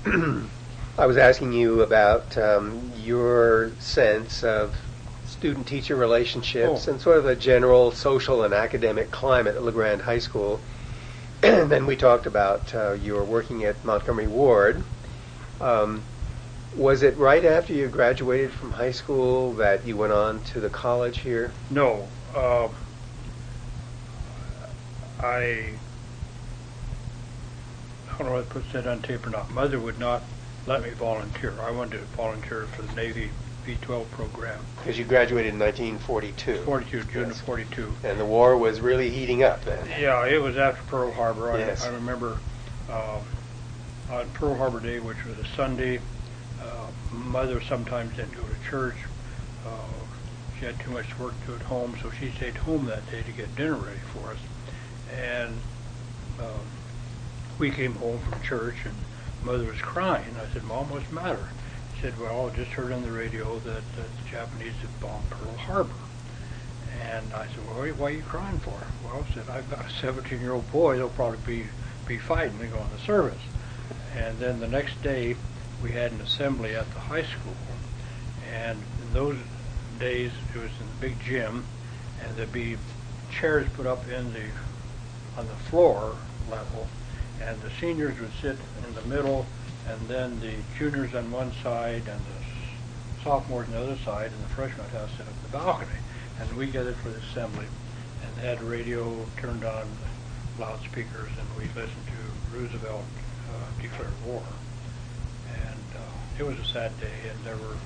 I was asking you about your sense of student-teacher relationships and sort of the general social and academic climate at LeGrand High School. And then we talked about you were working at Montgomery Ward. Was it right after you graduated from high school that you went on to the college here? No. I don't know if I put that on tape or not. Mother would not let me volunteer. I wanted to volunteer for the Navy V-12 program. Because you graduated in 1942. 42, June of 42. And the war was really heating up then. Yeah, it was after Pearl Harbor. Yes. I remember on Pearl Harbor Day, which was a Sunday, Mother sometimes didn't go to church. She had too much work to do at home, so she stayed home that day to get dinner ready for us. And we came home from church, and Mother was crying. I said, "Mom, what's the matter?" She said, "Well, I just heard on the radio that the Japanese have bombed Pearl Harbor." And I said, "Well, what are you crying for?" "Well," I said, "I've got a 17-year-old boy. They'll probably be fighting and go in the service." And then the next day, we had an assembly at the high school. And in those days, it was in the big gym, and there'd be chairs put up on the floor level, and the seniors would sit in the middle, and then the juniors on one side and the sophomores on the other side, and the freshmen would have to sit up in the balcony. And we gathered for the assembly, and they had the radio turned on, loudspeakers, and we listened to Roosevelt declare war. And it was a sad day, and there were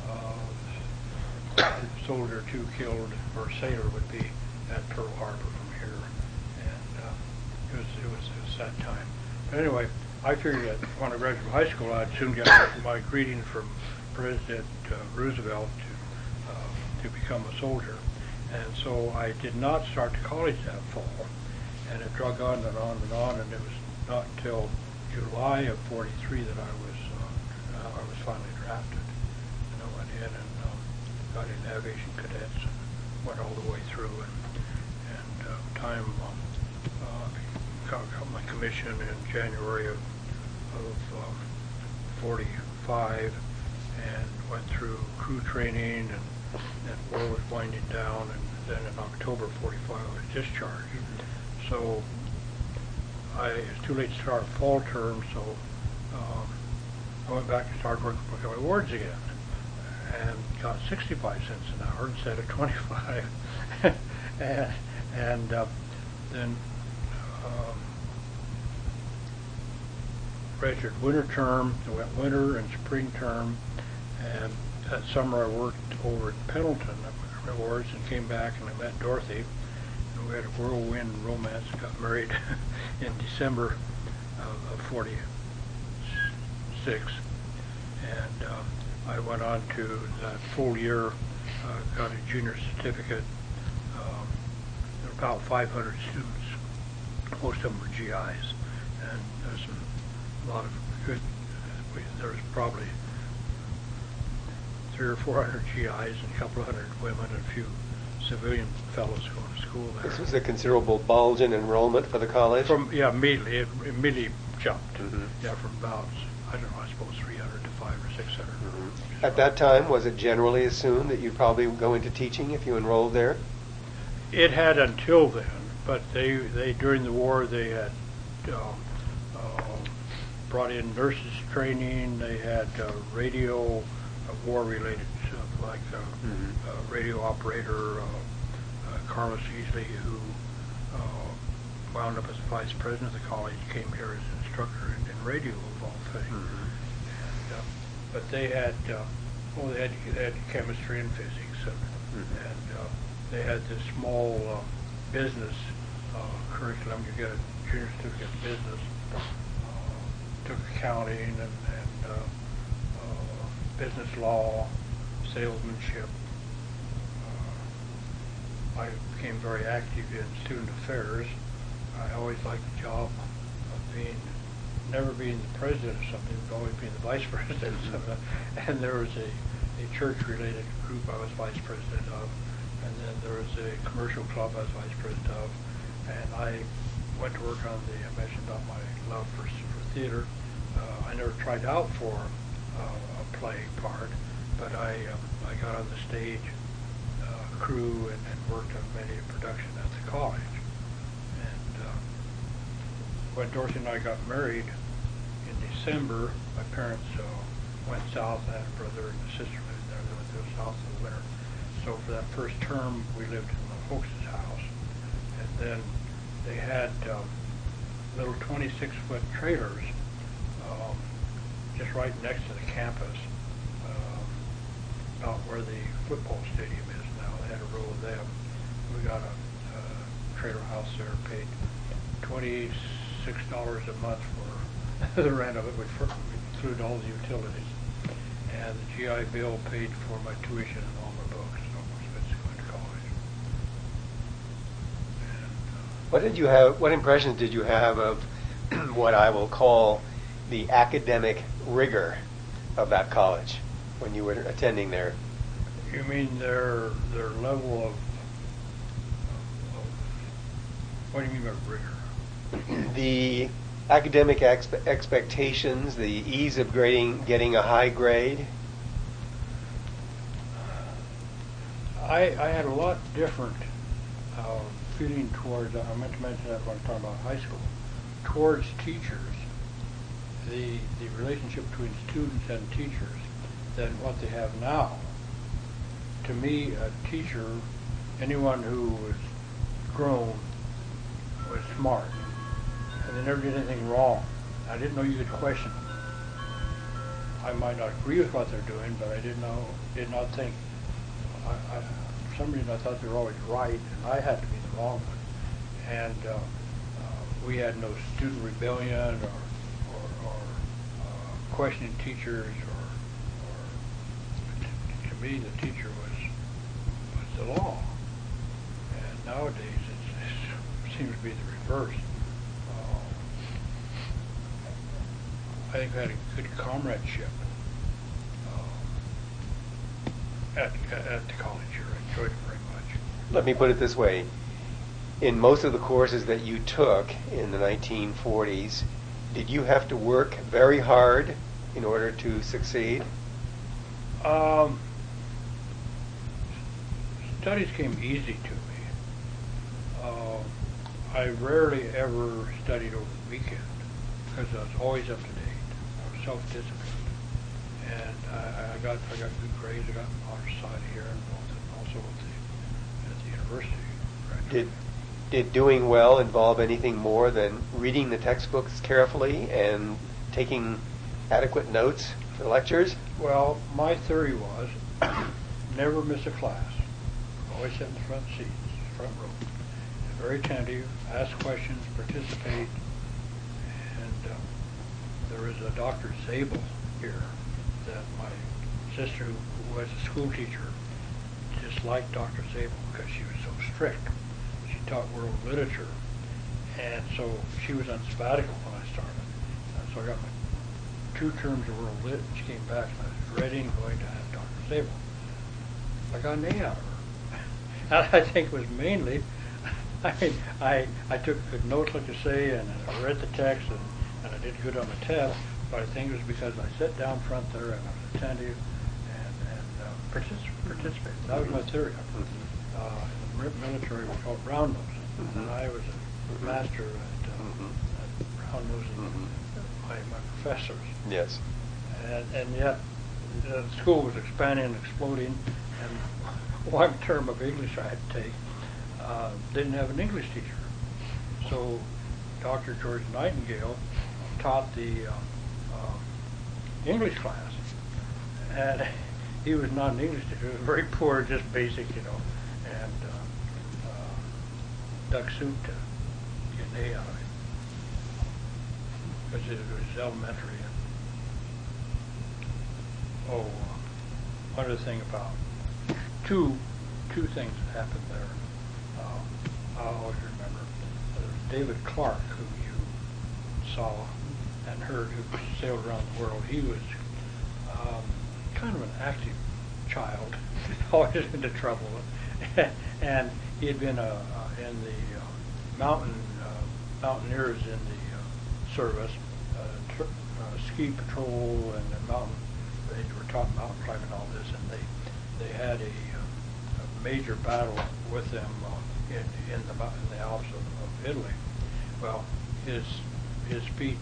a soldier or two killed, or a sailor would be at Pearl Harbor from here, and it was a sad time. But anyway, I figured that when I graduated from high school, I'd soon get my greeting from President Roosevelt to become a soldier. And so I did not start to college that fall, and it drug on and on and on, and it was not until July of 43 that I was finally drafted. And I went in and got in aviation cadets and went all the way through, and got my commission in January of 45, and went through crew training, and war was winding down, and then in October 45 I was discharged. So it was too late to start fall term, so I went back and started working for Montgomery Wards again, and got 65 cents an hour instead of 25. and then registered winter term. I went winter and spring term, and that summer I worked over at Pendleton at Montgomery Wards, and came back and I met Dorothy, and we had a whirlwind romance. Got married in December of 46, and I went on to that full year, got a junior certificate. There were about 500 students. Most of them were GIs, and there's a lot of good. There was probably 300 or 400 GIs and a couple of hundred women and a few civilian fellows going to school there. This was a considerable bulge in enrollment for the college? Immediately. It immediately jumped. Mm-hmm. Yeah, from about, I don't know, I suppose 300 to 500 or 600. Mm-hmm. At that time, was it generally assumed that you'd probably go into teaching if you enrolled there? It had until then, but they during the war, they had brought in nurses training. They had radio, war-related stuff, like radio operator Carlos Easley, who wound up as vice president of the college, came here as an instructor in radio, of all things. Mm-hmm. And, but they had they had chemistry and physics, and they had this small business curriculum. You get a junior certificate in business. Took accounting and business law, salesmanship. I became very active in student affairs. I always liked the job of never being the president of something, but always being the vice president of something. And there was a church-related group I was vice president of, and then there was a commercial club I was vice president of, and I went to work on I mentioned about my love for theater. I never tried out for a play part, but I got on the stage crew and worked on many a production at the college. And when Dorothy and I got married in December, my parents went south. I had a brother and a sister living there. They went to the south in the winter. So for that first term, we lived in my folks' house. And then they had little 26-foot trailers just right next to the campus, about where the football stadium is now. They had a row of them. We got a trailer house there, paid $26 a month for the rent of it. We included all the utilities. And the GI Bill paid for my tuition and all my books, so most of it's going to college. And, what impressions did you have of what I will call the academic rigor of that college when you were attending there? You mean their level of what do you mean by rigor? The academic expectations, the ease of getting a high grade? I had a lot different feeling towards, I meant to mention that when I was talking about high school, towards teachers, the relationship between students and teachers than what they have now. To me, a teacher, anyone who was grown, was smart. And they never did anything wrong. I didn't know you could question them. I might not agree with what they're doing, but I did not think, for some reason I thought they were always right, and I had to be the wrong one. And we had no student rebellion or questioning teachers, or to me the teacher was the law. And nowadays it seems to be the reverse. I think we had a good comradeship at the college here. I enjoyed it very much. Let me put it this way. In most of the courses that you took in the 1940s, did you have to work very hard in order to succeed? Studies came easy to me. I rarely ever studied over the weekend because I was always up to date. I was self-disciplined, and I got good grades. I got an honor society here, and also at the university. Did doing well involve anything more than reading the textbooks carefully and taking adequate notes for lectures? Well, my theory was never miss a class. Always sit in the front seats, front row. Very attentive, ask questions, participate. And there is a Dr. Zabel here that my sister, who was a school teacher, disliked Dr. Zabel because she was so strict. She taught world literature, and so she was on sabbatical when I started. And so I got my 2 terms of world lit, and she came back, and I was ready and going to have Dr. Zabel. I got an A out of her. And I think it was mainly, I took good notes, like you say, and I read the text, and I did good on the test, but I think it was because I sat down front there, and I was attentive, and participated. That was my theory. In the military, we called brown nosing, and I was a master at brown nosing my professors. Yes. And yet, the school was expanding and exploding, and one term of English I had to take didn't have an English teacher. So Dr. George Nightingale taught the English class, and he was not an English teacher. He was very poor, just basic, and duck soup to get an A out of it, because it was elementary. One other thing about two things that happened there. I always remember. There was David Clark, who you saw and heard, who sailed around the world. He was kind of an active child, always into trouble, and he had been in the mountaineers in the service, ski patrol and the mountain. They were taught mountain climbing and all this, and they had a major battle with them in the Alps of Italy. Well, his speech,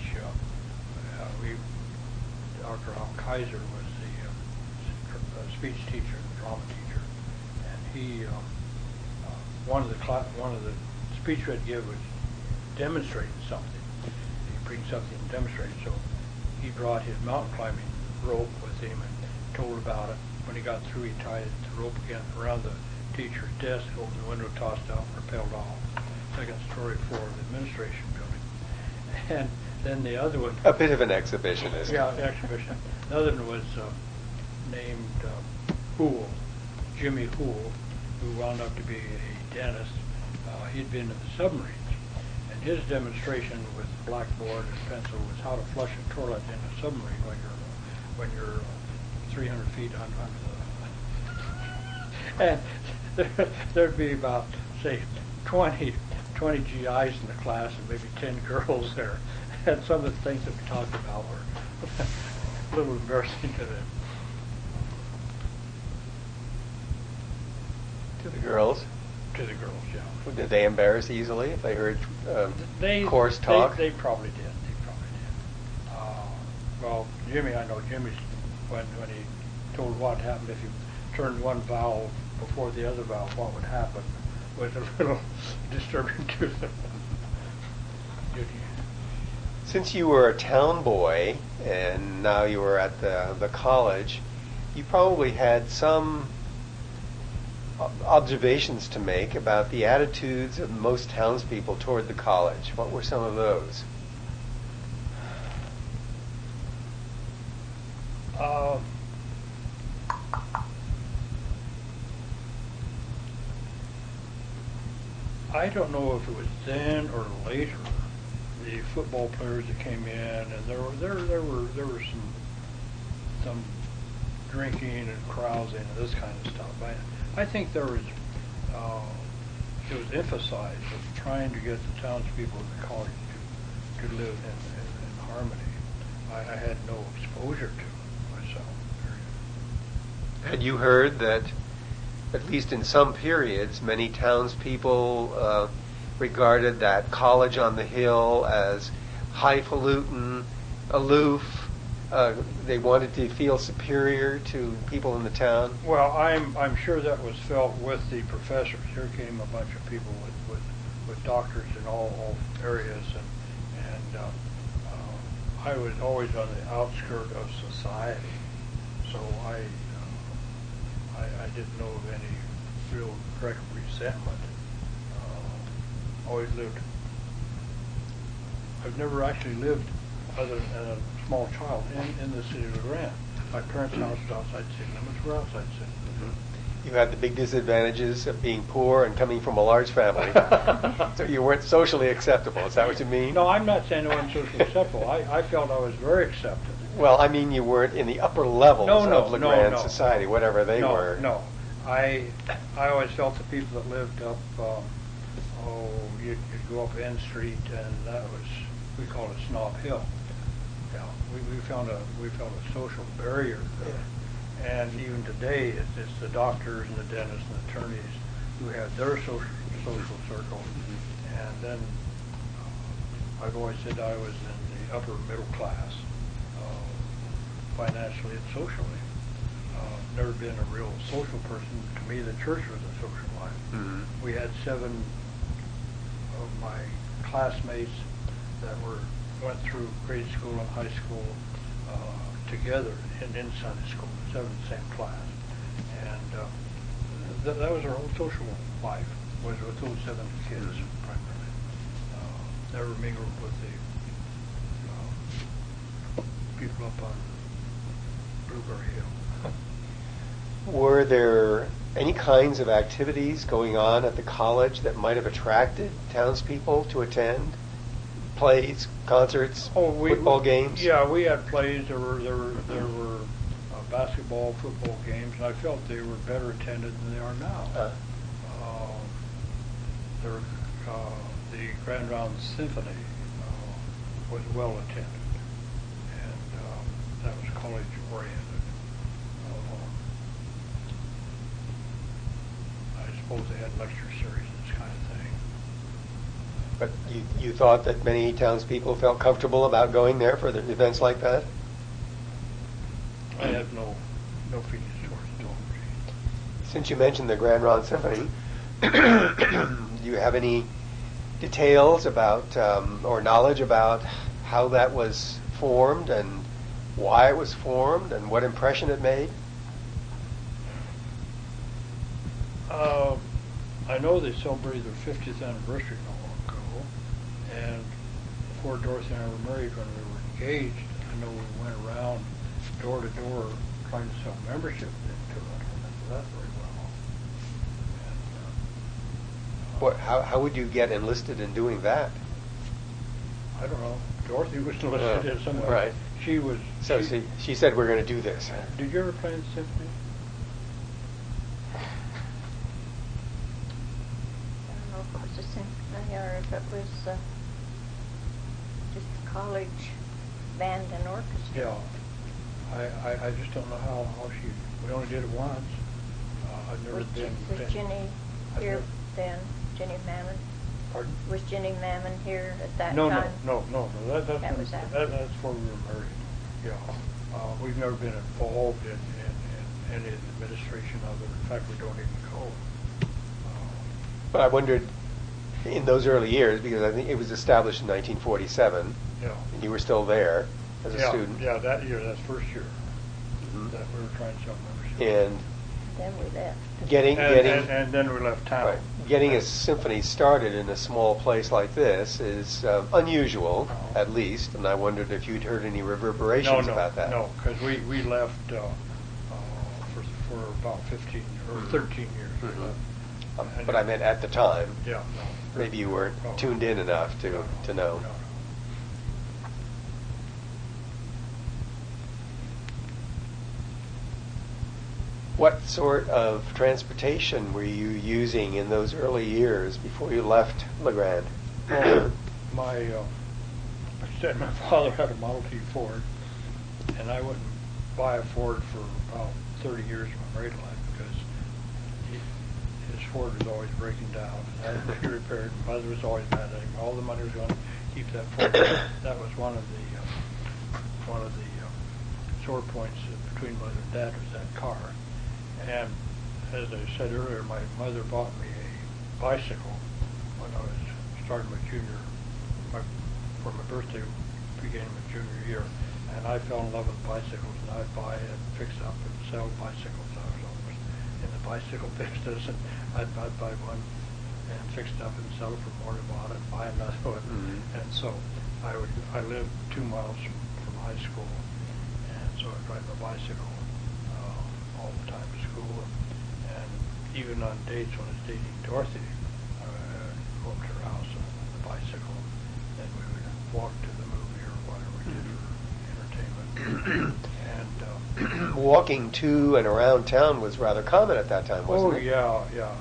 Dr. Al Kaiser was the speech teacher, the drama teacher, and he one of the speech he'd give was demonstrating something. He'd bring something and demonstrate. So he brought his mountain climbing rope with him and told about it. When he got through, he tied the rope again around the teacher's desk, opened the window, tossed out, and rappelled off. Second story floor of the administration building. And then the other one... A bit of an exhibitionist. Yeah, exhibition. The other one was named Hoole, Jimmy Hoole, who wound up to be a dentist. He'd been in the submarines. And his demonstration with blackboard and pencil was how to flush a toilet in a submarine when you're 300 feet under the... And there'd be about, say, 20 GIs in the class and maybe 10 girls there. And some of the things that we talked about were a little embarrassing to them. To the girls? To the girls, yeah. Did they embarrass easily if they heard coarse talk? They probably did. Well, Jimmy, I know Jimmy's, when he told what happened if you turned one valve before the other valve, what would happen, was a little disturbing to them. Since you were a town boy and now you were at the college, you probably had some observations to make about the attitudes of most townspeople toward the college. What were some of those? I don't know if it was then or later. The football players that came in, and there were some drinking and carousing and this kind of stuff. I think it was emphasized of trying to get the townspeople of the college to live in harmony. I had no exposure to it myself. Had you heard that, at least in some periods, many townspeople regarded that college on the hill as highfalutin, aloof? They wanted to feel superior to people in the town? Well, I'm sure that was felt with the professors. Here came a bunch of people with doctors in all areas, and I was always on the outskirt of society, so I didn't know of any real direct resentment. Always lived. I've never actually lived, other than a small child, in the city of LeGrand. My parents' house was outside city limits. We're outside city limits. You had the big disadvantages of being poor and coming from a large family. So you weren't socially acceptable. Is that what you mean? No, I'm not saying I wasn't socially acceptable. I felt I was very accepted. Well, I mean you weren't in the upper levels of LeGrand society, whatever they were. No. I always felt the people that lived up, you'd go up N Street, and that was, we called it Snob Hill. Yeah, we found a social barrier there. And even today, it's the doctors and the dentists and the attorneys who have their social circle. And then I've always said I was in the upper middle class, financially and socially. Never been a real social person. To me, the church was a social life. Mm-hmm. We had 7 of my classmates that went through grade school and high school together in Sunday school, 7 in the same class. And that was our whole social life, was with those 7 kids primarily. Never mingled with the people up on Blueberry Hill. Were there any kinds of activities going on at the college that might have attracted townspeople to attend? Plays, concerts, football games? Yeah, we had plays. There were basketball, football games, and I felt they were better attended than they are now. The Grand Round Symphony was well attended, and suppose they had lecture series and this kind of thing. But you thought that many townspeople felt comfortable about going there for the events like that? I have no feelings towards Dorothy. Since you mentioned the Grand Ron Symphony, do you have any details about or knowledge about how that was formed and why it was formed and what impression it made? I know they celebrated their 50th anniversary not long ago, and before Dorothy and I were married, when we were engaged, I know we went around door to door trying to sell membership into it. I remember that very well. And, How would you get enlisted in doing that? I don't know. Dorothy was enlisted in some way. Right. She was. So she said, we're going to do this. Did you ever play in the symphony? I don't know if it was a symphony or if it was just a college band and orchestra. Yeah. I just don't know how she. We only did it once. I've never been. Was Jenny here then? Jenny Mammon? Pardon? Was Jenny Mammon here at that No, time? no. That's after. that's before we were married. Yeah. We've never been involved in any administration of it. In fact, we don't even go. But I wondered, in those early years, because I think it was established in 1947, Yeah. and you were still there as a student. Yeah, that year, that's first year that we were trying to sell membership. And Then we left. And then we left town. Right. Getting a symphony started in a small place like this is unusual, at least, and I wondered if you'd heard any reverberations about that. No, because we left for about 15 or 13 years. Mm-hmm. But I meant at the time. Yeah, no. Maybe you weren't tuned in enough to know. No. What sort of transportation were you using in those early years before you left LeGrand? My father had a Model T Ford, and I wouldn't buy a Ford for about 30 years of my married life because his Ford was always breaking down. And I had to be repaired. My mother was always mad at him. All the money was going to keep that Ford. That was one of the sore points between mother and dad was that car. And as I said earlier, my mother bought me a bicycle when I was starting my for my birthday, beginning my junior year. And I fell in love with bicycles, and I'd buy and fix up and sell bicycles. I was always in the bicycle business, and I'd buy one and fix it up and sell it for more than I bought it, buy another one. Mm-hmm. And so I lived 2 miles from high school, and so I'd ride my bicycle all the time to school, and even on dates when I was dating Dorothy, I would go up to her house on the bicycle, and we would walk to the movie or whatever we did for entertainment. And walking to and around town was rather common at that time, wasn't it? Oh yeah.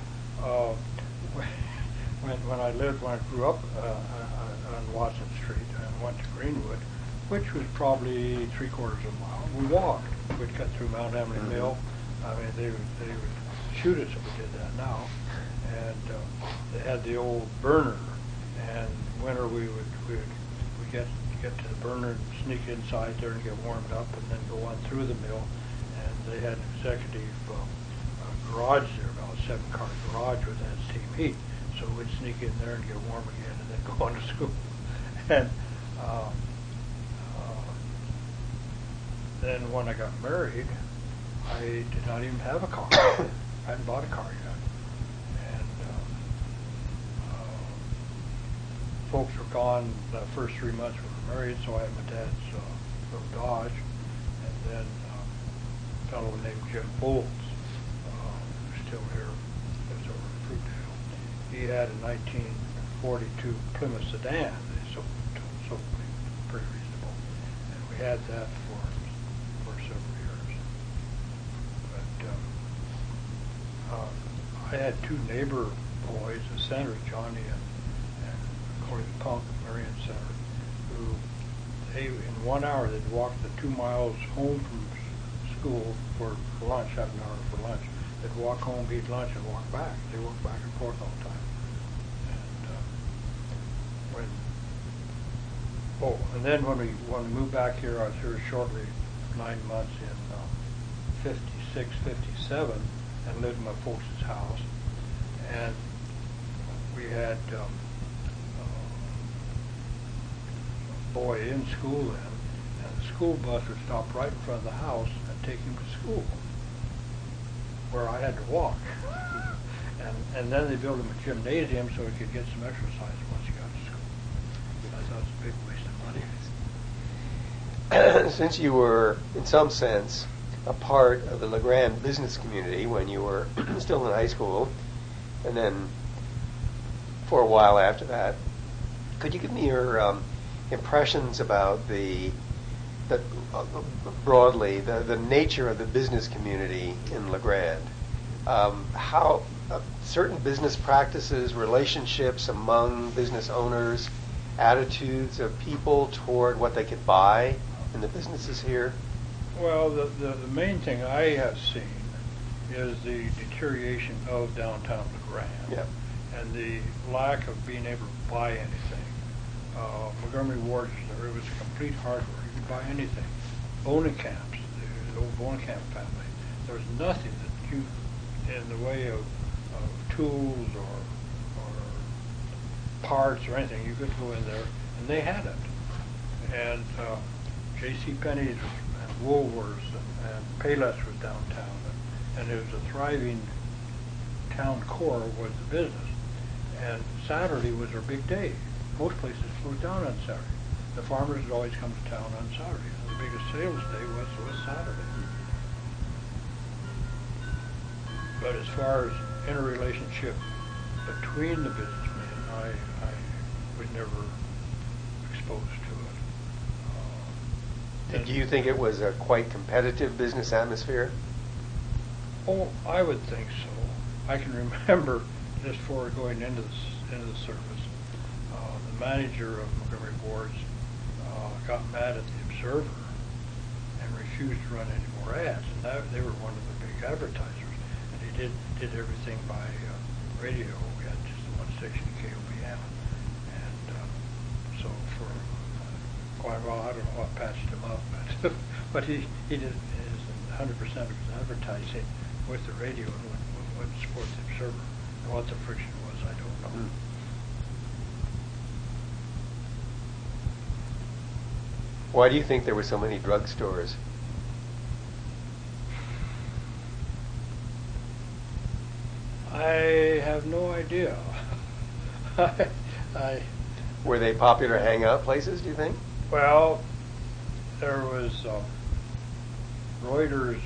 When I grew up on Watson Street and went to Greenwood, which was probably 3/4 of a mile, we walked. We'd cut through Mount Emily Mill. I mean, they would shoot us if we did that now. And they had the old burner, and winter we get to the burner and sneak inside there and get warmed up, and then go on through the mill. And they had an executive garage there, about a 7-car garage with that steam heat. So we'd sneak in there and get warm again, and then go on to school. And then when I got married, I did not even have a car. I hadn't bought a car yet. And folks were gone the first 3 months we were married, so I had my dad's little Dodge. And then a fellow named Jim Bowles, who's still here, lives over in Fruitdale. He had a 1942 Plymouth sedan. They sold pretty reasonable. And we had that for several years. But I had 2 neighbor boys, the Center, Johnny and Corey Punk, Marion Center, who in 1 hour they'd walk the 2 miles home from school for lunch, have an hour for lunch, They'd walk home, eat lunch, and walk back. They walked back and forth all the time. And then when we moved back here, I was here shortly, 9 months in 56, 57, and lived in my folks' house. And we had a boy in school then, and the school bus would stop right in front of the house and take him to school, where I had to walk. And then they built him a gymnasium so he could get some exercise once he got to school. I thought it was a big waste of money. Since you were, in some sense, a part of the LeGrand business community when you were still in high school, and then for a while after that, could you give me your impressions about broadly the nature of the business community in LeGrand? How certain business practices, relationships among business owners, attitudes of people toward what they could buy in the businesses here? Well, the main thing I have seen is the deterioration of downtown LeGrand. Yeah. And the lack of being able to buy anything. Montgomery Ward, it was a complete hardware. You could buy anything. Bonenkamps, the old Bonenkamp family. There was nothing that you, in the way of tools or parts or anything, you could go in there, and they had it. And J.C. Penney's and Woolworths and Payless was downtown, and it was a thriving town core was the business. And Saturday was their big day. Most places closed down on Saturday. The farmers would always come to town on Saturday. And the biggest sales day was Saturday. But as far as interrelationship between the businessmen, I was never exposed to it. Did you think it was a quite competitive business atmosphere? Oh, I would think so. I can remember just before going into the service, the manager of Montgomery Wards got mad at the Observer and refused to run any more ads. And they were one of the big advertisers. And he did everything by radio. We had just the one station, KOBM. And so for quite a while, I don't know what patched him up, but he did his 100% of his advertising with the radio and would support the Observer. And what the friction was, I don't know. Mm. Why do you think there were so many drugstores? I have no idea. Were they popular hangout places, do you think? Well, there was Reuters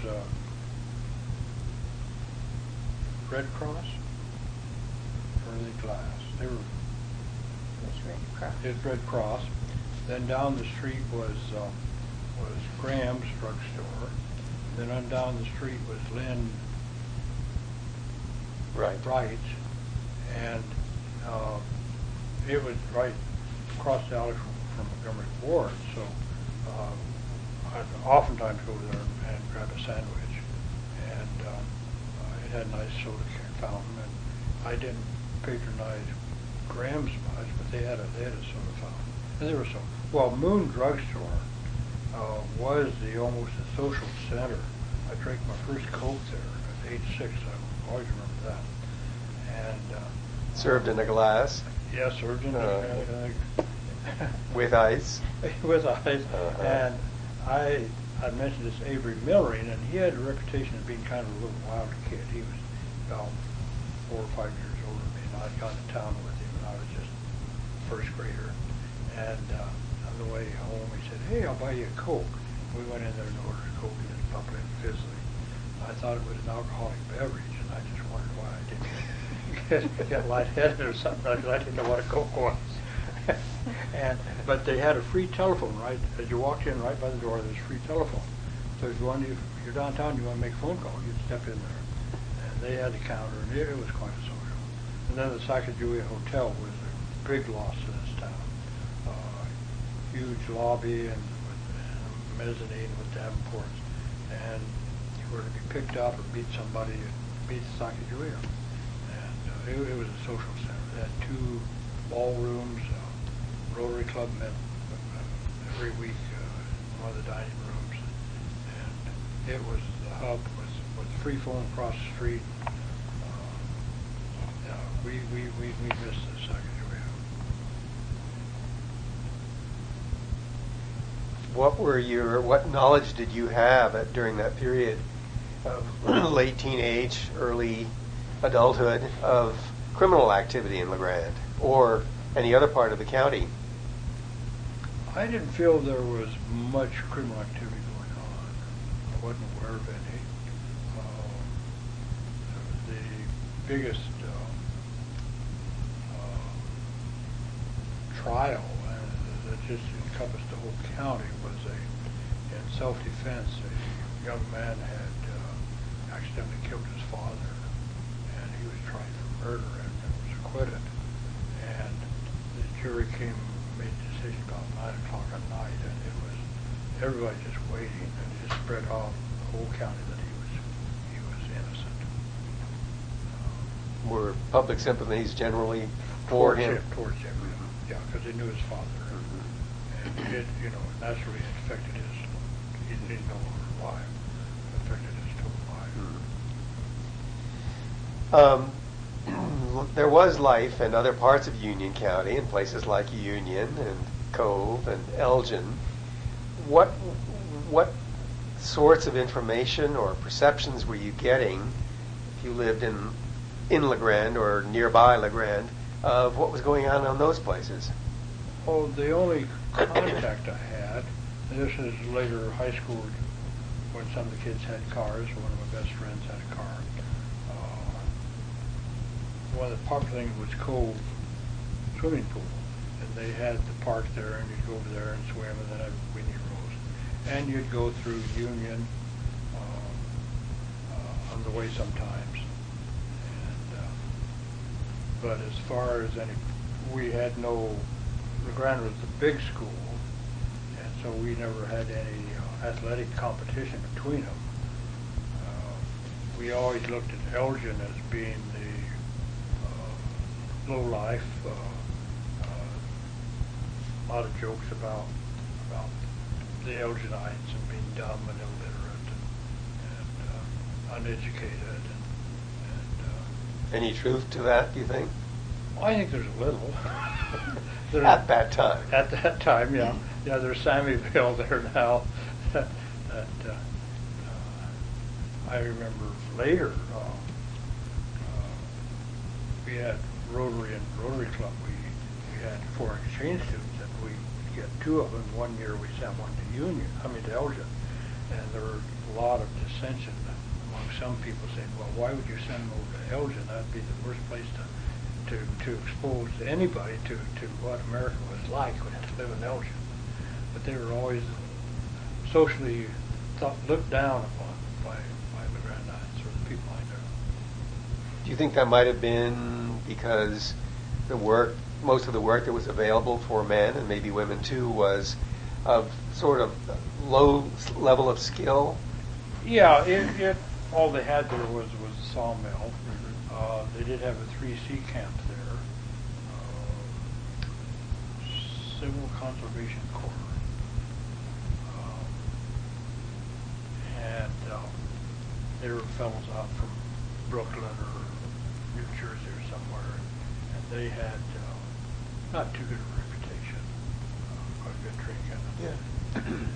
Red Cross, Early Glass. They were. It's Red Cross. It's Red Cross. Then down the street was Graham's drugstore. Then on down the street was Lynn Right. And it was right across the alley from Montgomery Ward. So I'd oftentimes go there and grab a sandwich. And it had a nice soda fountain. And I didn't patronize Graham's much, but they had a soda fountain. And there was some. Well, Moon Drugstore was almost a social center. I drank my first Coke there at age 6. I always remember that. And Served in a glass? Yeah, served in a with ice? with ice. Uh-huh. And I mentioned this Avery Millering, and he had a reputation of being kind of a little wild kid. He was about 4 or 5 years older than me, and I'd gone to town with him, and I was just first grader. And on the way home, he said, "Hey, I'll buy you a Coke." We went in there and ordered a Coke, and it was bubbly and fizzly. I thought it was an alcoholic beverage, and I just wondered why I didn't get lightheaded or something. I didn't know what a Coke was. But they had a free telephone, right? As you walked in, right by the door, there's a free telephone. So if you're downtown, you want to make a phone call, you'd step in there. And they had the counter, and it was quite a social. And then the Sacagawea Hotel was a big loss to this town. Huge lobby and mezzanine with Davenports. And you were to be picked up or meet somebody, beat Sacagawea. And it was a social center. It had 2 ballrooms, Rotary Club met every week in one of the dining rooms. And it was the hub with free phone across the street. We missed the Sacagawea. What knowledge did you have during that period of late teenage, early adulthood of criminal activity in LeGrand or any other part of the county? I didn't feel there was much criminal activity going on. I wasn't aware of any. The biggest trial that just encompassed the whole county was in self-defense. A young man had accidentally killed his father, and he was tried for murder and was acquitted. And the jury made a decision about 9 o'clock at night, and it was everybody just waiting, and it just spread out the whole county that he was innocent. Were public sympathies generally for him? Towards him, yeah, because they knew his father. And it, naturally affected he didn't know why. It affected his total life. There was life in other parts of Union County, in places like Union and Cove and Elgin. What sorts of information or perceptions were you getting if you lived in LeGrand or nearby LeGrand of what was going on those places? Oh, the only contact I had, and this is later high school when some of the kids had cars. One of my best friends had a car. One of the popular things was Cove swimming pool, and they had the park there, and you'd go over there and swim, and then have Winnie Rose, and you'd go through Union on the way sometimes. And but as far as we had no. LeGrand was the big school, and so we never had any athletic competition between them. We always looked at Elgin as being the low life. A lot of jokes about the Elginites and being dumb and illiterate and uneducated. Any truth to that, do you think? I think there's a little. At that time. At that time, yeah. Yeah, there's Sammyville there now. that I remember later, we had Rotary and Rotary Club. We had foreign exchange students, and we would get 2 of them. One year we sent one to Elgin, and there were a lot of dissension among some people saying, well, why would you send them over to Elgin? That'd be the worst place to expose anybody to what America was like when to live in Elgin. But they were always socially looked down upon by the LeGrandites or the people I knew. Do you think that might have been because most of the work that was available for men and maybe women too was of sort of low level of skill? Yeah, all they had there was a sawmill. They did have a 3C camp there, Civil Conservation Corps, and there were fellows out from Brooklyn or New Jersey or somewhere, and they had not too good a reputation, quite good drinking. Yeah.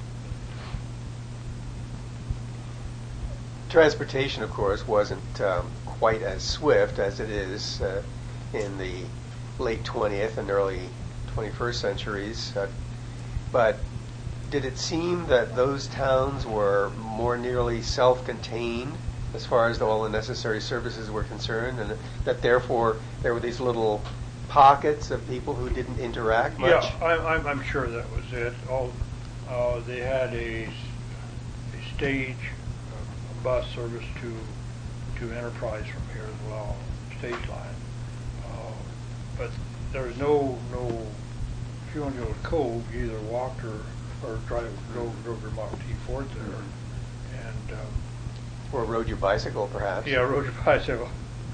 Transportation, of course, wasn't quite as swift as it is in the late 20th and early 21st centuries. But did it seem that those towns were more nearly self-contained as far as all the necessary services were concerned, and that therefore there were these little pockets of people who didn't interact much? Yeah, I'm sure that was it. They had a stage bus service to Enterprise from here as well, stage line. But there was no. If you want to go to Cove, you either walked or drove your Model T Ford there, and Or rode your bicycle, perhaps. Yeah, rode your bicycle.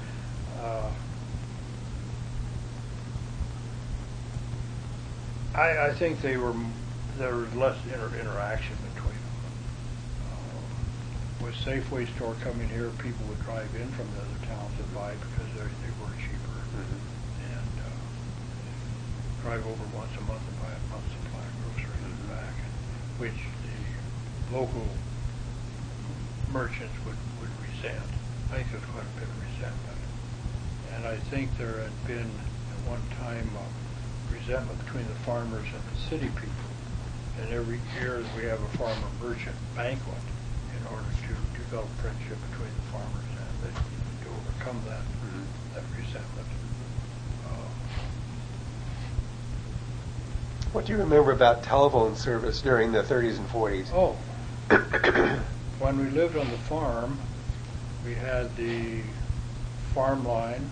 I think there was less interaction between them. With Safeway store coming here, people would drive in from the other towns and buy because they were cheaper. And drive over once a month and buy a month's supply of groceries and back, which the local merchants would resent. I think there's quite a bit of resentment. And I think there had been at one time resentment between the farmers and the city people. And every year we have a farmer merchant banquet in order to develop friendship between the farmers and to overcome that resentment. What do you remember about telephone service during the 30s and 40s? Oh, when we lived on the farm, we had the farm line,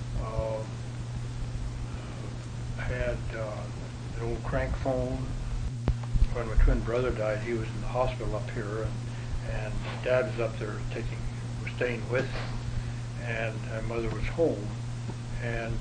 had the old crank phone. When my twin brother died, he was in the hospital up here, and Dad was up there staying with him, and my mother was home, and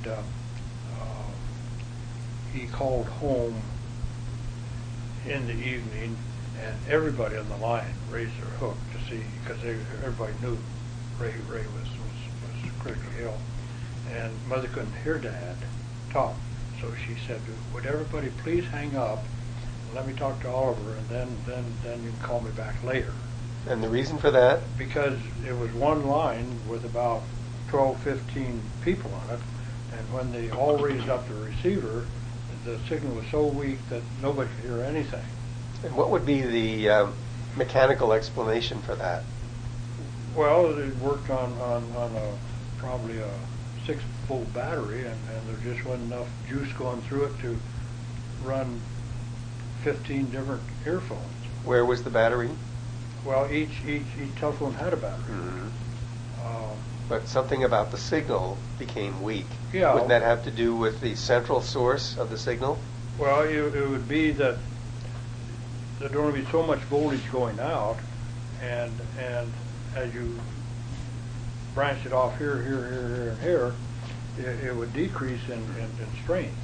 he called home in the evening, and everybody on the line raised their hook to see, because everybody knew Ray was critically ill, and Mother couldn't hear Dad talk, so she said, "Would everybody please hang up and let me talk to Oliver, and then you can call me back later." And the reason for that? Because it was one line with about 12, 15 people on it, and when they all raised up the receiver, the signal was so weak that nobody could hear anything. And what would be the mechanical explanation for that? Well, it worked on probably a 6-volt battery, and there just wasn't enough juice going through it to run 15 different earphones. Where was the battery? Well, each telephone had a battery. But something about the signal became weak. Yeah. Wouldn't that have to do with the central source of the signal? Well, it would be that there'd only be so much voltage going out, and as you branched it off here, and here, it would decrease in strength.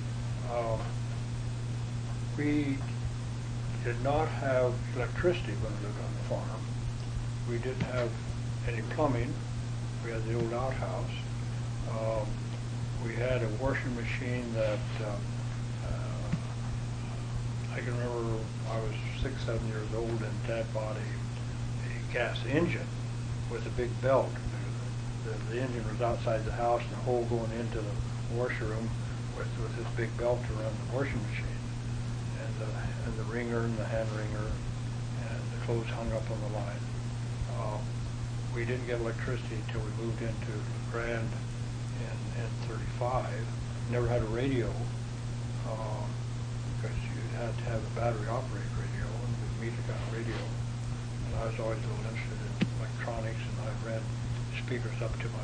We did not have electricity when we lived on the farm. We didn't have any plumbing. We had the old outhouse. We had a washing machine that I can remember I was 6, 7 years old, and Dad bought a gas engine with a big belt. The engine was outside the house, and the hole going into the washroom with this big belt to run the washing machine, and the wringer and the hand wringer, and the clothes hung up on the line. We didn't get electricity until we moved into Grand in 35. Never had a radio, because you had to have a battery operated radio, and we immediately got a radio. And I was always a little interested in electronics, and I ran speakers up to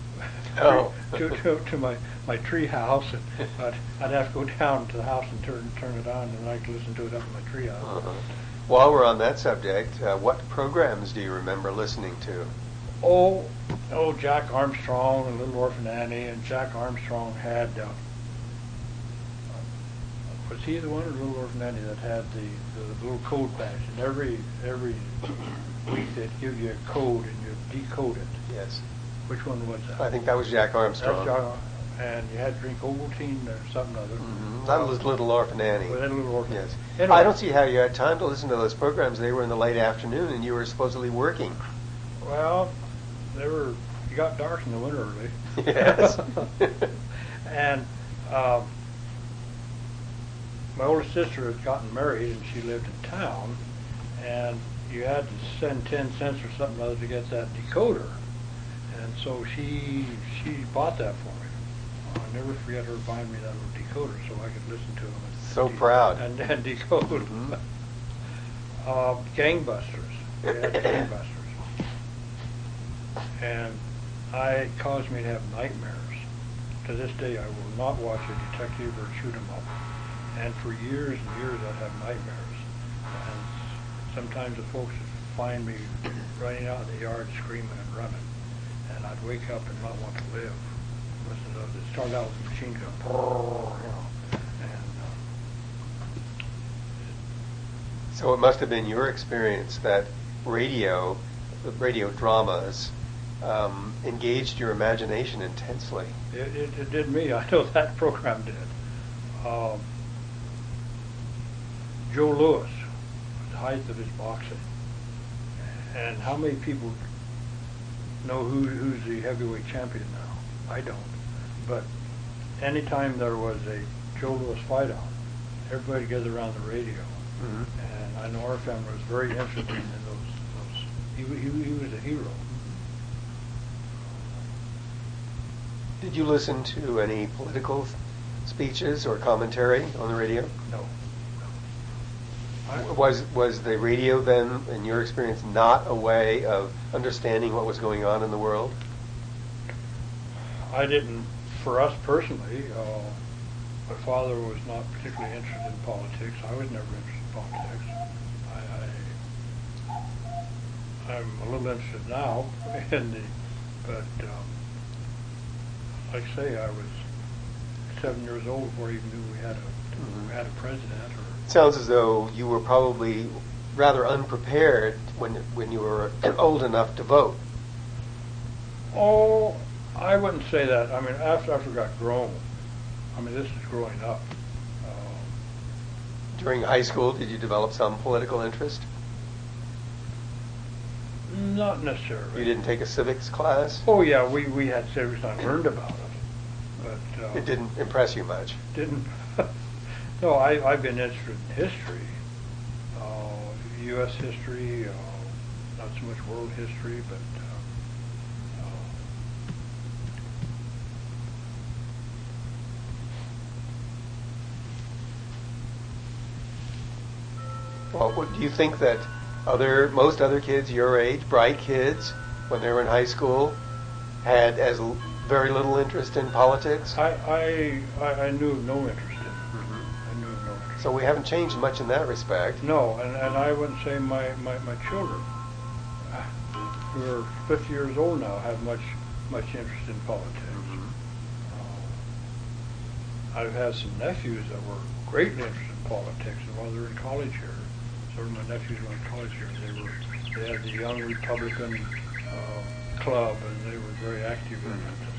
my my tree house, and I'd have to go down to the house and turn it on, and I could listen to it up in my tree house. While we're on that subject, what programs do you remember listening to? Oh, Jack Armstrong and Little Orphan Annie, and Jack Armstrong had, was he the one, or Little Orphan Annie, that had the little code badge, and every week they'd give you a code and you decode it. Yes. Which one was that? I think that was Jack Armstrong. And you had to drink Ovaltine or something other. That was Little Orphan Annie. Well, Little Orphan. Yes. Anyway. I don't see how you had time to listen to those programs. They were in the late afternoon, and you were supposedly working. Well, you got dark in the winter early. Yes. And my older sister had gotten married, and she lived in town, and you had to send 10 cents or something other to get that decoder. And so she bought that for me. I'll never forget her buying me that little decoder so I could listen to them. So proud. And decode. Gangbusters. We had Gangbusters. And it caused me to have nightmares. To this day, I will not watch a detective or shoot 'em up. And for years and years, I'd have nightmares. And sometimes the folks find me running out in the yard screaming and running, and I'd wake up and not want to live. Listen to it started out with a machine gun, you know, and So it must have been your experience that radio, the radio dramas, engaged your imagination intensely. it did me. I know that program did. Joe Louis, the height of his boxing, and how many people know who's the heavyweight champion now? I don't. But anytime there was a Joe Louis fight on, everybody gathered around the radio. Mm-hmm. And I know our family was very interested in those. He was a hero. Did you listen to any political speeches or commentary on the radio? No. Was the radio then, in your experience, not a way of understanding what was going on in the world? I didn't. For us personally, my father was not particularly interested in politics. I was never interested in politics. I'm a little interested now in but like I say, I was 7 years old before I even knew we had a president. It sounds as though you were probably rather unprepared when you were old enough to vote. Oh, I wouldn't say that. I mean, after I got grown, I mean, this is growing up. During high school, did you develop some political interest? Not necessarily. You didn't take a civics class? Oh yeah, we had civics. I learned about it, but it didn't impress you much. Didn't. No, I've been interested in history, U.S. history, not so much world history, but. Well, do you think that most other kids your age, bright kids, when they were in high school, had very little interest in politics? I knew of no interest in it. I knew of no interest. So we haven't changed much in that respect. No, and I wouldn't say my children, who are 50 years old now, have much interest in politics. I've had some nephews that were greatly interested in politics, and while they're in college here, some of my nephews were in college here. They had the Young Republican Club, and they were very active in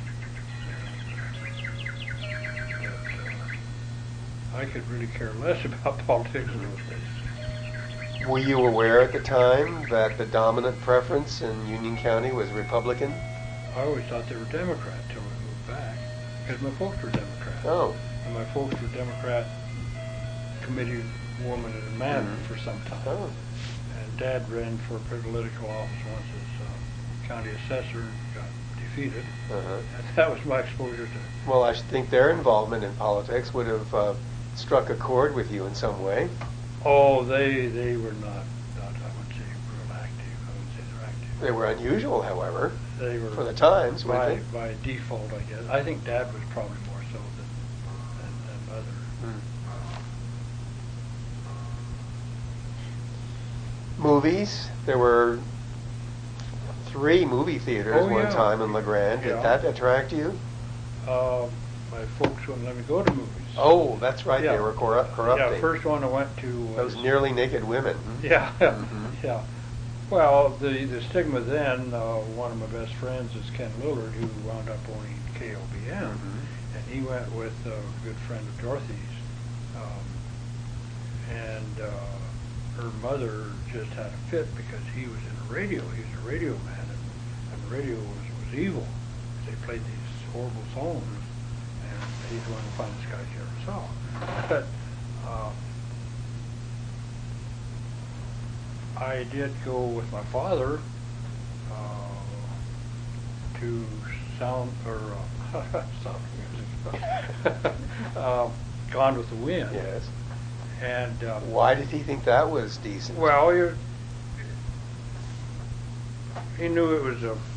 it. But, I could really care less about politics in those days. Were you aware at the time that the dominant preference in Union County was Republican? I always thought they were Democrat till we moved back, because my folks were Democrat. Oh. And my folks were Democrat committee woman and man for some time. Oh. And Dad ran for political office once as county assessor and got defeated. And that was my exposure to. Well, I should think their involvement in politics would have struck a chord with you in some way. Oh, they were not I wouldn't say real active. I wouldn't say they're active. They were unusual, however, They were for the times, weren't they? By default, I guess. I think Dad was probably more so than Mother. Movies. There were 3 movie theaters one time in La Grande. Did that attract you? My folks wouldn't let me go to movies. Oh, that's right. Yeah. They were corrupting. Yeah, first one I went to was... Those nearly naked women. Yeah, yeah. Well, the stigma then, one of my best friends is Ken Lillard, who wound up owning KOBM. And he went with a good friend of Dorothy's. Her mother just had a fit because he was in the radio. He was a radio man, and the radio was evil. They played these horrible songs, and he's one of the finest guys you ever saw. But I did go with my father to sound music, Gone with the Wind. Yes. And why did he think that was decent? Well, he knew it was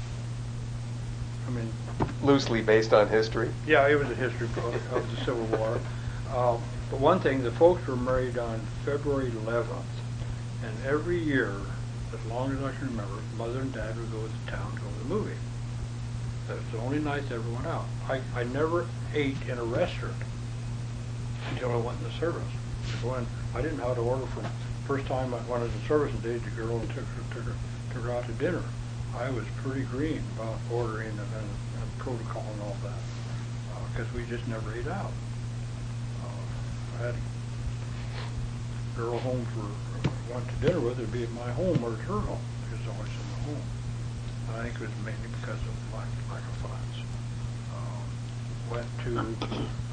loosely based on history. Yeah, it was a history book of the Civil War. But one thing, the folks were married on February 11th, and every year as long as I can remember, Mother and Dad would go to town to go to the movie. That was the only night they ever went out. I never ate in a restaurant until I went in the service. I didn't know how to order from. First time I went into service and dated the girl and took her out to dinner. I was pretty green about ordering and protocol and all that because we just never ate out. I had a girl home went to dinner with, it'd be at my home or at her home. It was always in the home. And I think it was mainly because of lack of funds. Went to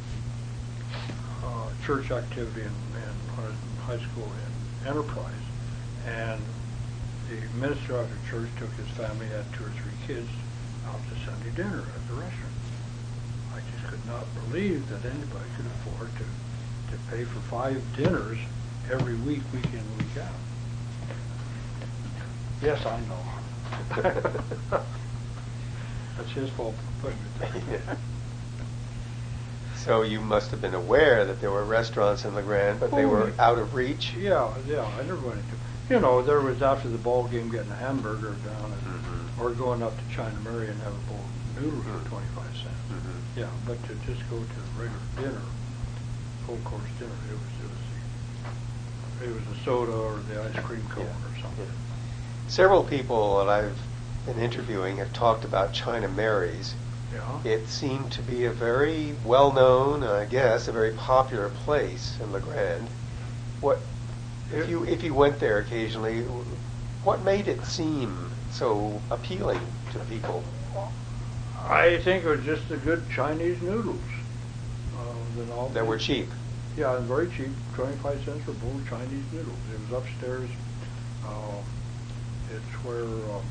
church activity when I was in high school in Enterprise, and the minister of the church took his family, had 2 or 3 kids, out to Sunday dinner at the restaurant. I just could not believe that anybody could afford to pay for 5 dinners every week, week in, week out. Yes, I know. That's his fault for putting it there. Yeah. So you must have been aware that there were restaurants in LeGrand, but they were out of reach? Yeah, I never went into. There was after the ball game getting a hamburger down or going up to China Mary and have a bowl of noodles for 25 cents. Yeah, but to just go to a regular dinner, full course dinner, it was the soda or the ice cream cone or something. Yeah. Several people that I've been interviewing have talked about China Mary's. Yeah. It seemed to be a very well-known, I guess, a very popular place in LeGrand. If you went there occasionally, what made it seem so appealing to people? I think it was just the good Chinese noodles. That were cheap. Yeah, and very cheap, 25 cents for a bowl of Chinese noodles. It was upstairs. It's where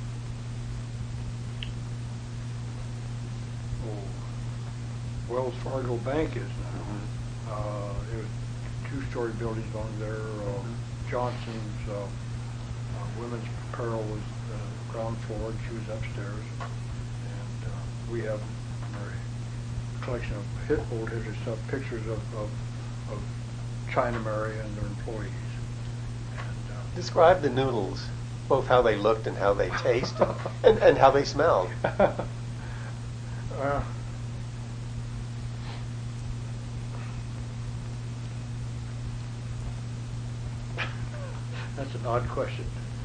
Wells Fargo Bank is now. It was 2-story buildings on there. Johnson's women's apparel was ground floor, and she was upstairs. And we have a collection of old history stuff, pictures of China Mary and their employees. And, describe the noodles, both how they looked and how they tasted, and how they smelled. That's an odd question.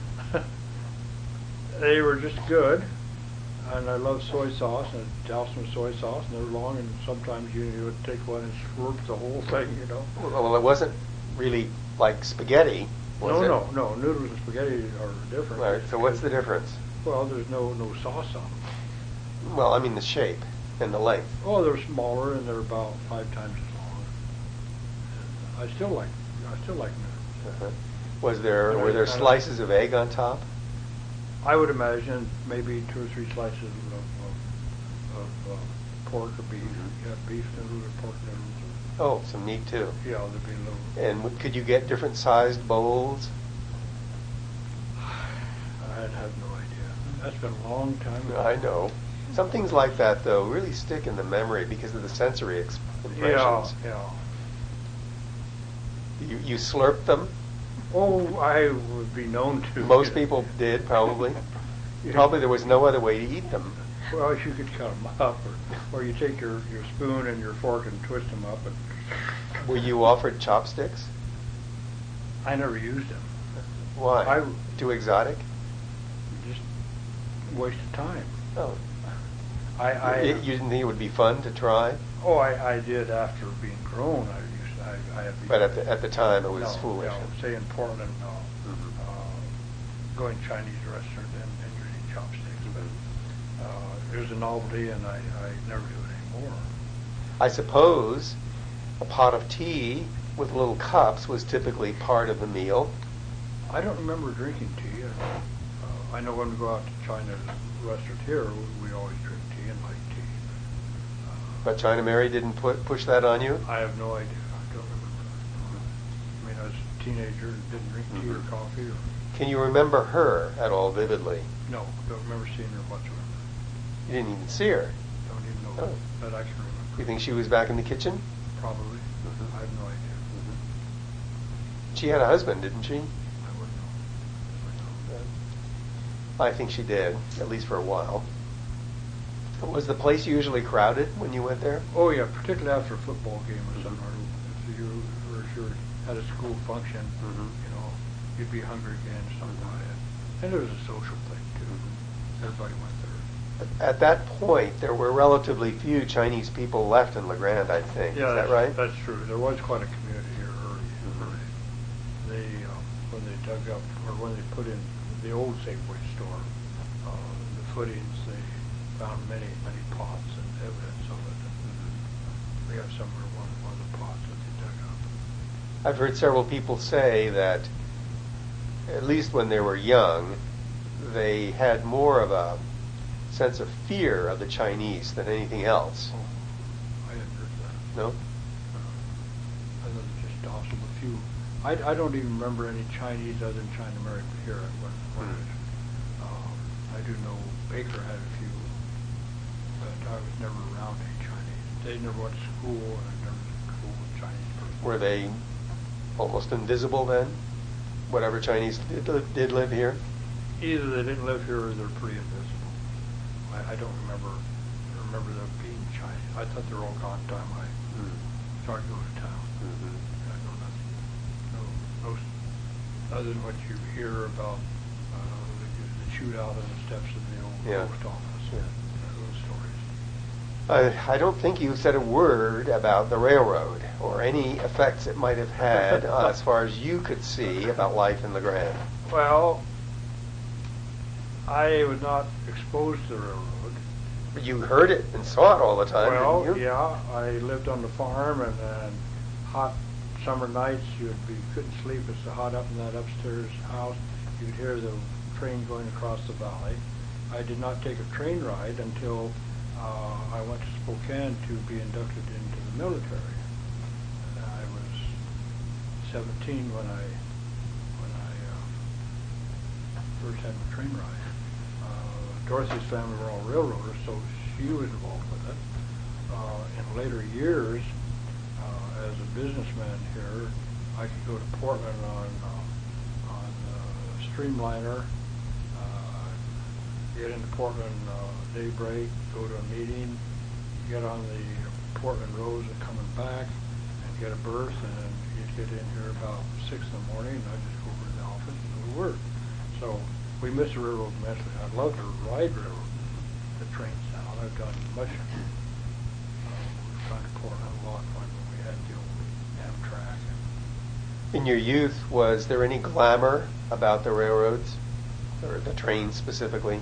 They were just good, and I love soy sauce, and douse them with soy sauce, and they're long, and sometimes you would take one and slurp the whole thing, Well, it wasn't really like spaghetti, was it? No. Noodles and spaghetti are different. Right, so what's the difference? Well, there's no sauce on them. Well, I mean the shape and the length. Oh, they're smaller, and they're about 5 times as long. And I still like noodles. Uh-huh. Were there slices of egg on top? I would imagine maybe 2 or 3 slices of pork or beef. Yeah, beef noodles or pork noodles. Oh, some meat too. Yeah, there'd be a little. And could you get different sized bowls? I'd have no idea. That's been a long time ago. I know. Some things like that, though, really stick in the memory because of the sensory impressions. Yeah. You slurped them? Oh, I would be known to. Most people did, probably. Probably there was no other way to eat them. Well, you could cut them up, or you take your spoon and your fork and twist them up. And Were you offered chopsticks? I never used them. Why? Too exotic? Just waste of time. Oh. You didn't think it would be fun to try? Oh, I did after being grown. I had. But at the time, it was foolish. No, say in Portland, going Chinese restaurant and using chopsticks, but it was a novelty, and I never do it anymore. I suppose a pot of tea with little cups was typically part of the meal. I don't remember drinking tea. I know when we go out to China restaurant here, we always drink tea and like tea. But China Mary didn't push that on you? I have no idea. I don't remember. I mean, I was a teenager and didn't drink tea or coffee. Can you remember her at all vividly? No, don't remember seeing her whatsoever. You didn't even see her? Don't even know that I can remember. You think she was back in the kitchen? Probably. I have no idea. She had a husband, didn't she? I wouldn't know. I think she did, at least for a while. Was the place usually crowded when you went there? Oh yeah, particularly after a football game or something, or if you had a school function, you know, you'd be hungry again or something like that. And it was a social thing too. Everybody went there. At that point, there were relatively few Chinese people left in La Grande, I think. Yeah, is that right? That's true. There was quite a community here early. They when they dug up, or when they put in the old Safeway store, the footings, they found many pots and evidence of it. We have somewhere one of the pots that they dug up. I've heard several people say that, at least when they were young, they had more of a sense of fear of the Chinese than anything else. Oh, I hadn't heard that. No? I thought it was just docile. A few. I don't even remember any Chinese other than China American here. I do know Baker had a few, but I was never around any Chinese. They never went to school, and I never went to school with Chinese person. Were they almost invisible then? Whatever Chinese did live here? Either they didn't live here or they're pretty invisible. I don't remember them being Chinese. I thought they were all gone time I started to go to town. I know nothing. No, other than what you hear about the shootout on the steps of the old post office. Yeah. Those stories. I don't think you said a word about the railroad or any effects it might have had as far as you could see about life in La Grande. Well, I was not exposed to the railroad. But you heard it and saw it all the time, didn't you? Yeah. I lived on the farm, and hot summer nights, couldn't sleep. It's so hot up in that upstairs house. You'd hear the train going across the valley. I did not take a train ride until I went to Spokane to be inducted into the military. I was 17 when I first had my train ride. Dorothy's family were all railroaders, so she was involved with it. In later years, as a businessman here, I could go to Portland on Streamliner, get into Portland daybreak, go to a meeting, get on the Portland roads and coming back, and get a berth, and you'd get in here about 6 in the morning, and I'd just go over to the office and go to work. So we missed the railroad immensely. I'd love to ride railroad, the trains now. I've done much. We've gone to Portland a lot when we had the old Amtrak. In your youth, was there any glamour about the railroads, or the trains specifically?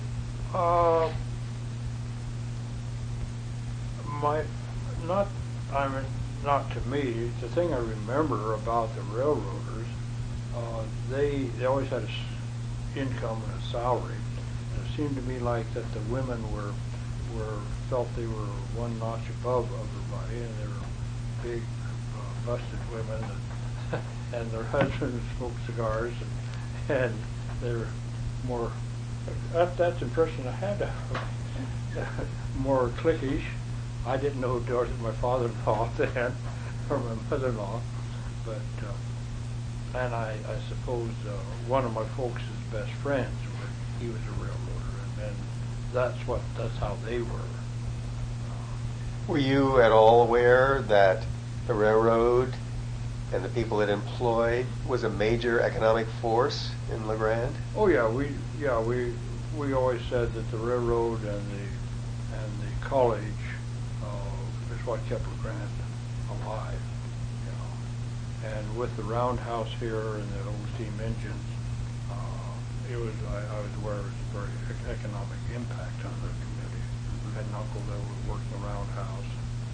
Not to me. The thing I remember about the railroaders, they always had income and a salary. And it seemed to me like that the women felt they were one notch above everybody, and they were big, busted women, and their husbands smoked cigars, and they were more. That's the impression I had of them. More cliquish. I didn't know Dorothy, my father-in-law then, or my mother-in-law, but and I suppose one of my folks' best friends, he was a railroader, and that's how they were. Were you at all aware that the railroad and the people it employed was a major economic force in La Grande? Oh yeah, we always said that the railroad and the college is what kept La Grande alive, you know. And with the roundhouse here and the old steam engines, I was aware it was a very economic impact on the community. I had an uncle that was working the roundhouse,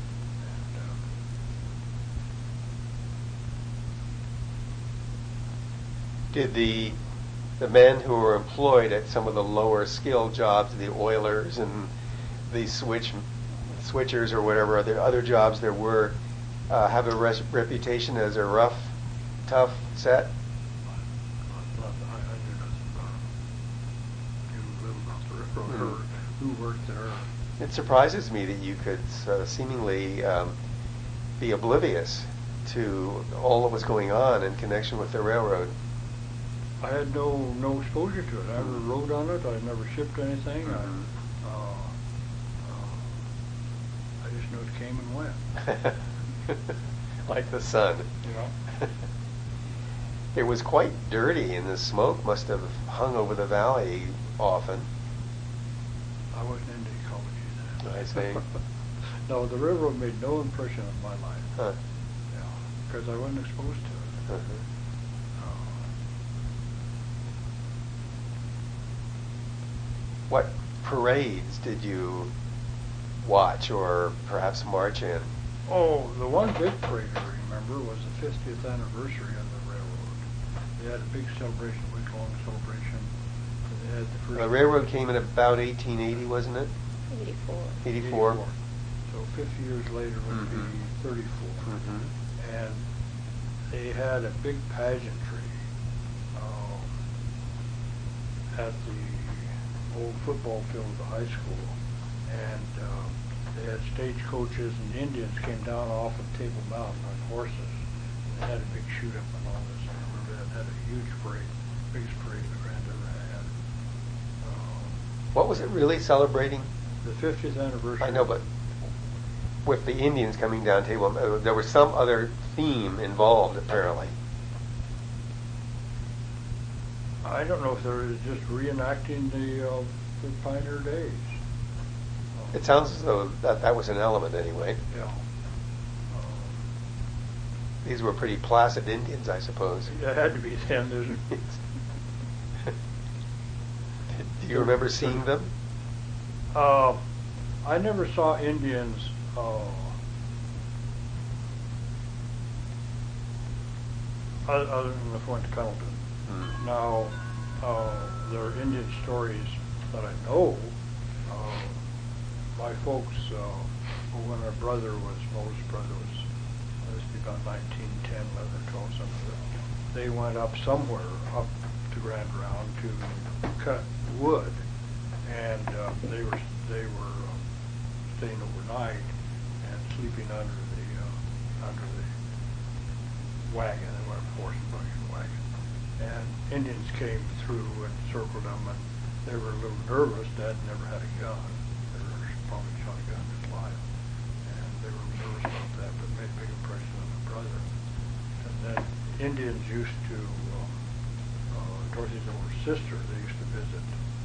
and Did the men who were employed at some of the lower skill jobs, the oilers and the switchers or whatever other jobs there were, have a reputation as a rough, tough set? Who worked there. It surprises me that you could seemingly be oblivious to all that was going on in connection with the railroad. I had no exposure to it. I never rode on it. I never shipped anything. I just knew it came and went. Like the sun. You know. It was quite dirty, and the smoke must have hung over the valley often. I wasn't into ecology then. I see. No, the railroad made no impression on my life. Huh. Yeah, because I wasn't exposed to it. Uh-huh. What parades did you watch or perhaps march in? Oh, the one big parade I remember was the 50th anniversary of the railroad. They had a big celebration, week-long celebration. They had the first. The railroad came in about 1880, wasn't it? 84. 84. So 50 years later would be 34. And they had a big pageantry at the old football field of the high school. And they had stagecoaches, and the Indians came down off of Table Mountain on horses. They had a big shoot-up and all this. I remember that had a huge parade, biggest parade the Grand ever had. What was it really celebrating? The 50th anniversary. I know, but with the Indians coming down Table, there was some other theme involved, apparently. I don't know if they were just reenacting the Pioneer days. It sounds as though that was an element anyway. Yeah. These were pretty placid Indians, I suppose. It had to be then. Do you remember seeing them? I never saw Indians other than the Fort Pendleton. Now, there are Indian stories that I know. My folks, when our brother was, my oldest brother was, this would be about 1910, 11 or 12, something like that. They went up somewhere, up to Grand Round to cut wood, and they were staying overnight and sleeping under the wagon. They went a horse and buggy wagon, and Indians came through and circled them, and they were a little nervous. Dad never had a gun. They were probably shot a gun in his life, and they were nervous about that, but made a big impression on my brother. And then Indians used to, Dorothy's older sister, they used to visit.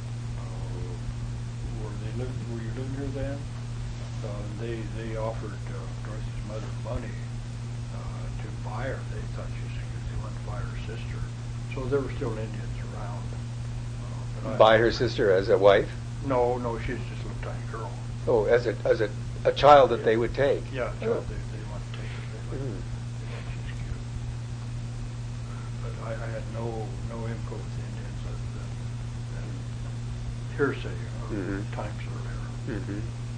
Were you living here then? They offered Dorothy's mother money to buy her. They thought they wanted to buy her sister. So there were still Indians around. Buy her sister as a wife? No, she's just a little tiny girl. Oh, as a child that they would take? Yeah, a child they want to take her. They like she's cute. But I had no input with the Indians other than hearsay of times earlier.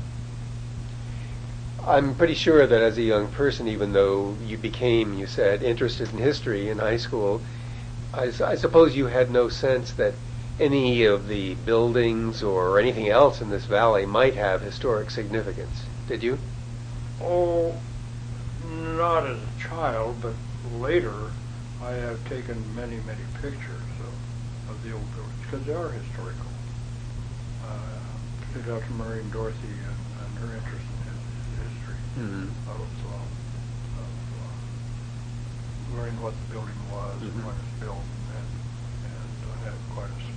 I'm pretty sure that as a young person, even though you became, you said, interested in history in high school, I suppose you had no sense that any of the buildings or anything else in this valley might have historic significance. Did you? Oh, not as a child, but later I have taken many pictures of the old buildings because they are historical. Particularly Dr. Murray and Dorothy and her interest in history of learning what the building was and when it was built, and I have quite a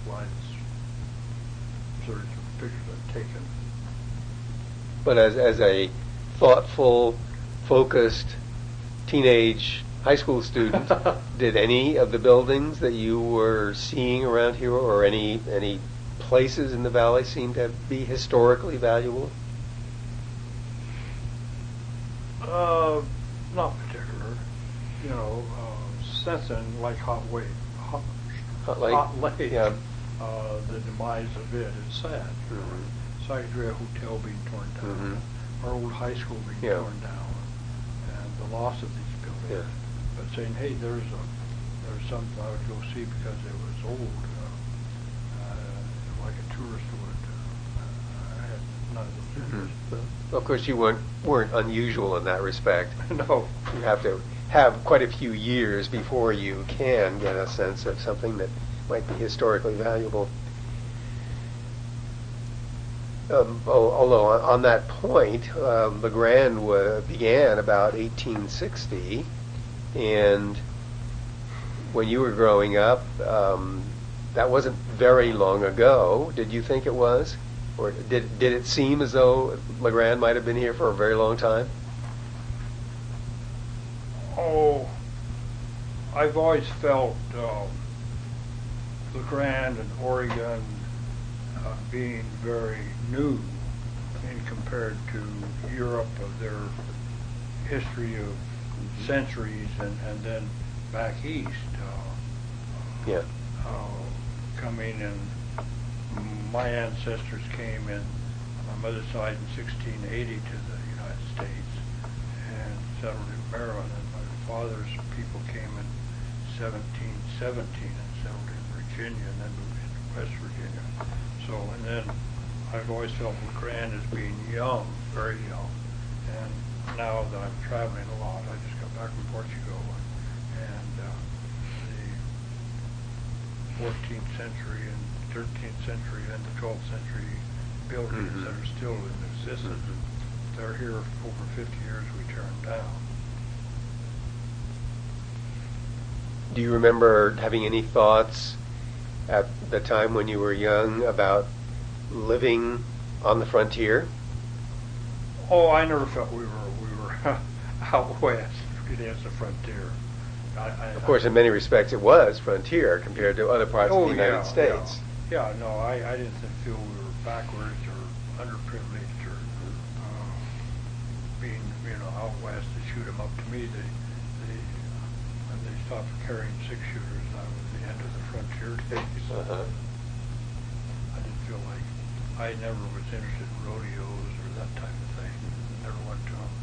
series of pictures I've taken. But as a thoughtful, focused teenage high school student, did any of the buildings that you were seeing around here or any places in the valley seem to be historically valuable? Not particular. Stetson, like Hot Lake. Yeah. The demise of it is sad. Cycadrea Hotel being torn down, our old high school being torn down, and the loss of these buildings. Yeah. But saying, hey, there's something I would go see because it was old, like a tourist would. I had none of those interests. Of course, you weren't unusual in that respect. No. You have to have quite a few years before you can get a sense of something that might be historically valuable. Although on that point, LeGrand began about 1860, and when you were growing up, that wasn't very long ago. Did you think it was? Or did it seem as though LeGrand might have been here for a very long time? Oh, I've always felt LeGrand and Oregon being very new in compared to Europe of their history of centuries, and then back east. Yeah. Coming in, my ancestors came in on my mother's side in 1680 to the United States and settled in Maryland, and my father's people came in 1717 and settled in Virginia and then moved into West Virginia. So, and then I've always felt LeGrand as being young, very young, and now that I'm traveling a lot, I just got back from Portugal, and the 14th century and 13th century and the 12th century buildings that are still in existence. They're here over 50 years we turned down. Do you remember having any thoughts at the time when you were young about living on the frontier? Oh, I never felt we were out west. It is the frontier. Of course, in many respects, it was frontier compared to other parts of the United States. Yeah, no, I didn't feel we were backwards or underprivileged or being, out west to shoot them up. To me, when they stopped carrying 6-shooters, that was the end of the frontier days. I didn't feel like, I never was interested in rodeos or that type of thing. Never went to them.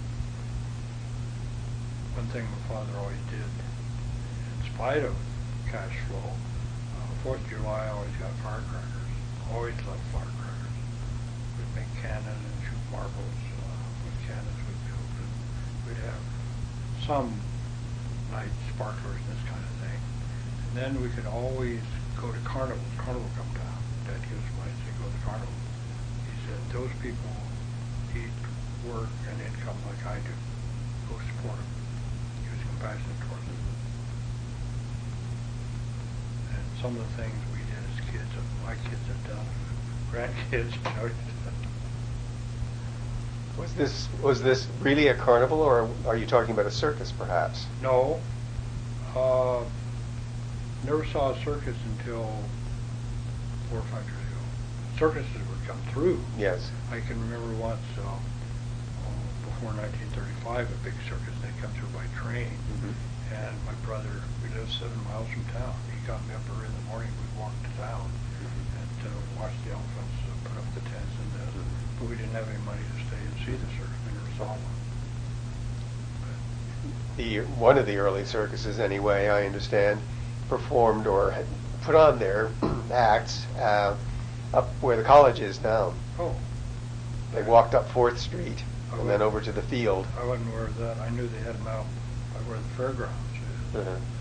One thing my father always did, in spite of cash flow, 4th of July I always got firecrackers. Always loved firecrackers. We'd make cannon and shoot marbles with cannons we built, and we'd have some night sparklers and this kind of thing. And then we could always go to carnival. Carnival come down. Dad gives money to go to carnival. He said, those people eat, work, and income like I do. Go support them. He was compassionate towards them. And some of the things we did as kids, my kids have done, grandkids, Was this really a carnival, or are you talking about a circus, perhaps? No. Never saw a circus until 4 or 5 years ago. Circuses would come through. Yes. I can remember once, before 1935, a big circus. They'd come through by train. And my brother, we lived 7 miles from town. He got me up early in the morning. We'd walk to town and watch the elephants, put up the tents, and but we didn't have any money to stay and see the circus. We never saw one. One of the early circuses, anyway, I understand, performed or had put on their acts up where the college is now. Oh. They walked up 4th Street and then over to the field. I wasn't aware of that. I knew they had them out by where the fairgrounds is.